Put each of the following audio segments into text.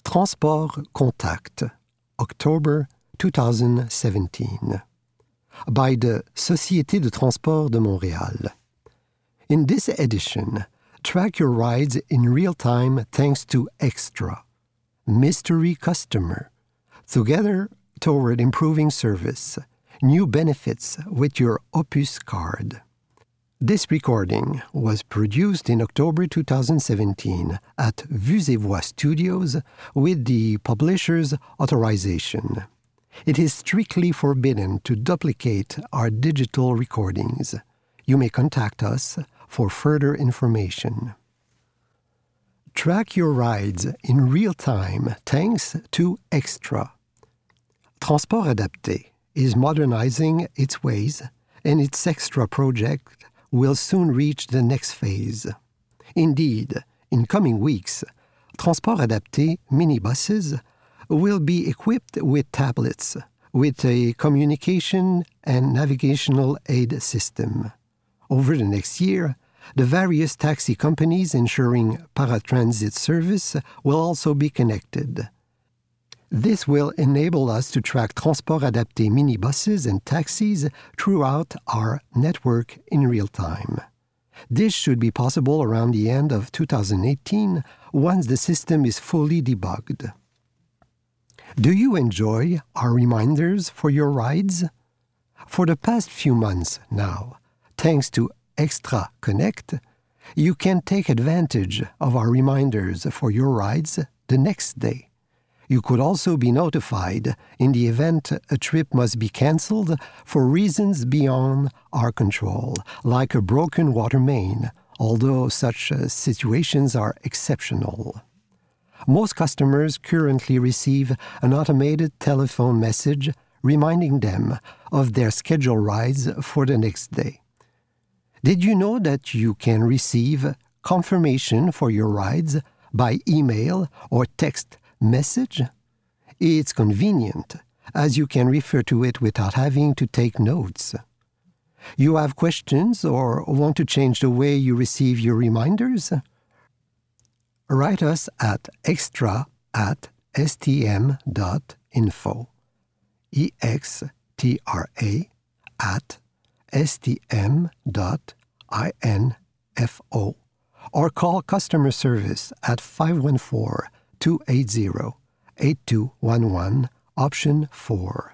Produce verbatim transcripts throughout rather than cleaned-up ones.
Transport Contact, October two thousand seventeen, by the Société de Transport de Montréal. In this edition, track your rides in real time thanks to Extra, Mystery Customer, together toward improving service, new benefits with your Opus card. This recording was produced in October two thousand seventeen at Vues et Voix Studios with the publisher's authorization. It is strictly forbidden to duplicate our digital recordings. You may contact us for further information. Track your rides in real time thanks to Extra. Transport Adapté is modernizing its ways, and its Extra project will soon reach the next phase. Indeed, in coming weeks, Transport Adapté minibuses will be equipped with tablets, with a communication and navigational aid system. Over the next year, the various taxi companies ensuring paratransit service will also be connected. This will enable us to track Transport Adapté minibuses and taxis throughout our network in real time. This should be possible around the end of two thousand eighteen, once the system is fully debugged. Do you enjoy our reminders for your rides? For the past few months now, thanks to Extra Connect, you can take advantage of our reminders for your rides the next day. You could also be notified in the event a trip must be cancelled for reasons beyond our control, like a broken water main, although such uh, situations are exceptional. Most customers currently receive an automated telephone message reminding them of their scheduled rides for the next day. Did you know that you can receive confirmation for your rides by email or text message? It's convenient, as you can refer to it without having to take notes. You have questions or want to change the way you receive your reminders? Write us at extra at stm.info, E X T R A at stm.info, or call customer service at five one four, two eight zero, eight two one one, option four.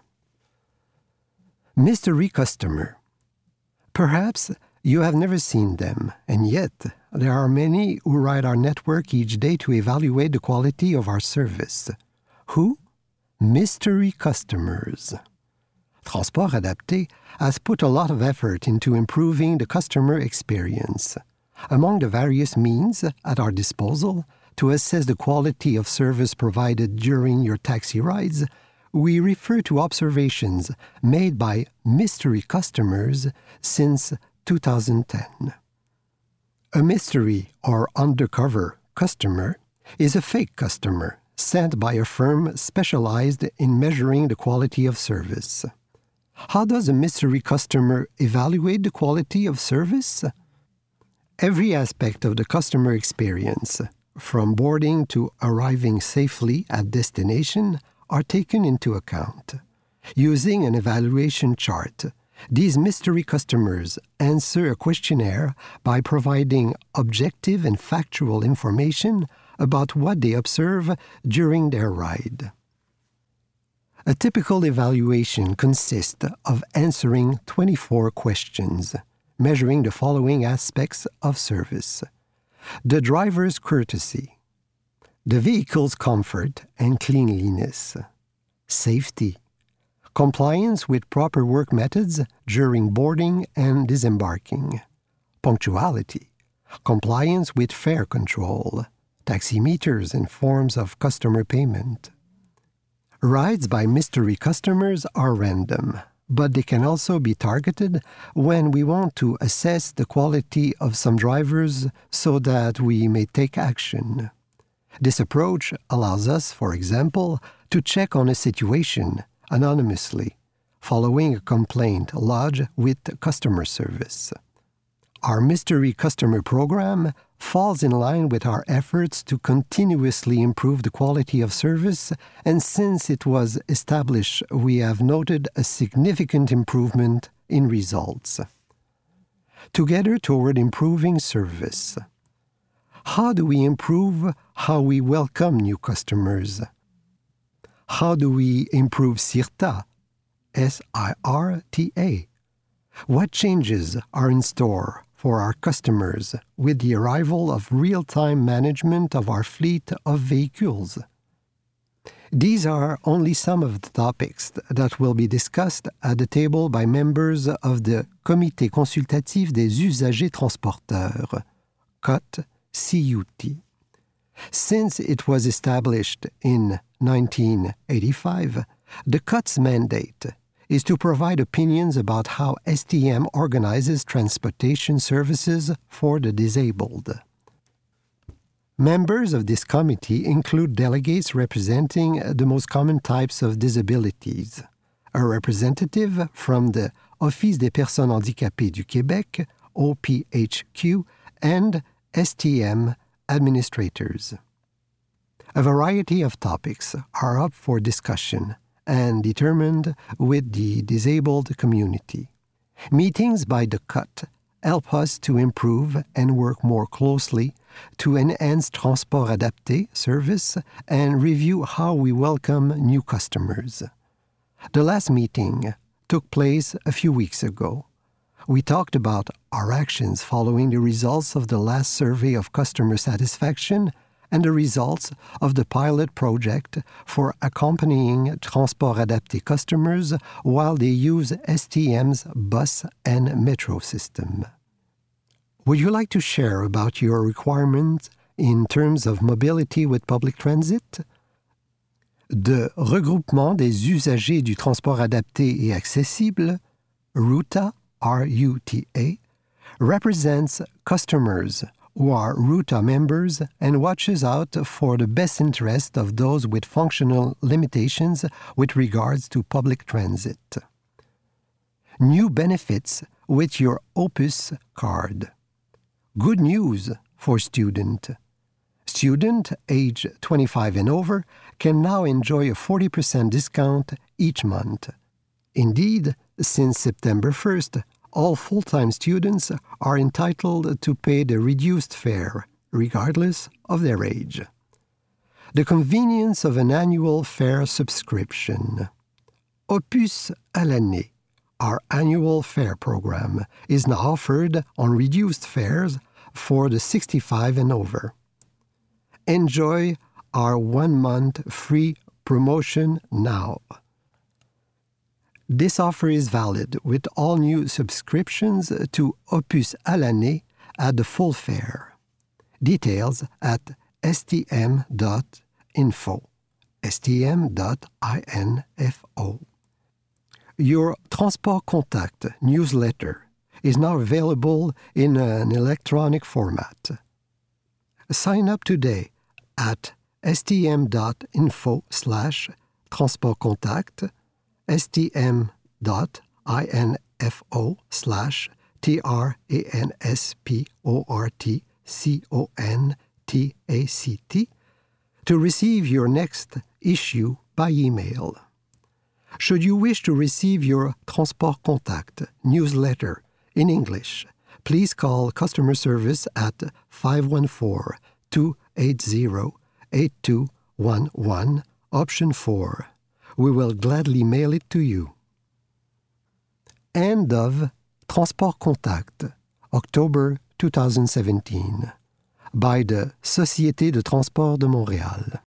Mystery Customer. Perhaps you have never seen them, and yet there are many who ride our network each day to evaluate the quality of our service. Who? Mystery customers. Transport Adapté has put a lot of effort into improving the customer experience. Among the various means at our disposal to assess the quality of service provided during your taxi rides, we refer to observations made by mystery customers since two thousand ten. A mystery or undercover customer is a fake customer sent by a firm specialized in measuring the quality of service. How does a mystery customer evaluate the quality of service? Every aspect of the customer experience, from boarding to arriving safely at destination, are taken into account. Using an evaluation chart, these mystery customers answer a questionnaire by providing objective and factual information about what they observe during their ride. A typical evaluation consists of answering twenty-four questions, measuring the following aspects of service: the driver's courtesy, the vehicle's comfort and cleanliness, safety, compliance with proper work methods during boarding and disembarking, punctuality, compliance with fare control, taximeters and forms of customer payment. Rides by mystery customers are random, but they can also be targeted when we want to assess the quality of some drivers so that we may take action. This approach allows us, for example, to check on a situation anonymously, following a complaint lodged with customer service. Our mystery customer program falls in line with our efforts to continuously improve the quality of service, and since it was established, we have noted a significant improvement in results. Together toward improving service. How do we improve how we welcome new customers? How do we improve SIRTA? S I R T A. What changes are in store for our customers with the arrival of real-time management of our fleet of vehicles? These are only some of the topics that will be discussed at the table by members of the Comité consultatif des usagers transporteurs, C U T, C U T. Since it was established in nineteen eighty-five, the C U T's mandate is to provide opinions about how S T M organizes transportation services for the disabled. Members of this committee include delegates representing the most common types of disabilities, a representative from the Office des personnes handicapées du Québec, O P H Q, and S T M administrators. A variety of topics are up for discussion and determined with the disabled community. Meetings by the C U T help us to improve and work more closely to enhance Transport Adapté service and review how we welcome new customers. The last meeting took place a few weeks ago. We talked about our actions following the results of the last survey of customer satisfaction and the results of the pilot project for accompanying Transport Adapté customers while they use S T M's bus and metro system. Would you like to share about your requirements in terms of mobility with public transit? De regroupement des usagers du transport adapté et accessible, RUTA, R U T A, represents customers who are RUTA members and watches out for the best interest of those with functional limitations with regards to public transit. New benefits with your Opus card. Good news for student. Student age twenty-five and over can now enjoy a forty percent discount each month. Indeed, since September first, all full-time students are entitled to pay the reduced fare, regardless of their age. The convenience of an annual fare subscription. Opus à l'année, our annual fare program, is now offered on reduced fares for the sixty-five and over. Enjoy our one-month free promotion now. This offer is valid with all new subscriptions to Opus à l'année at the full fare. Details at s t m dot info. s t m dot info. Your Transport Contact newsletter is now available in an electronic format. Sign up today at s t m dot info slash transport contact, s t m dot info slash T R A N S P O R T C O N T A C T to receive your next issue by email. Should you wish to receive your Transport Contact newsletter in English, please call customer service at five one four, two eight zero, eight two one one, option four. We will gladly mail it to you. End of Transport Contact, October two thousand seventeen, by the Société de Transport de Montréal.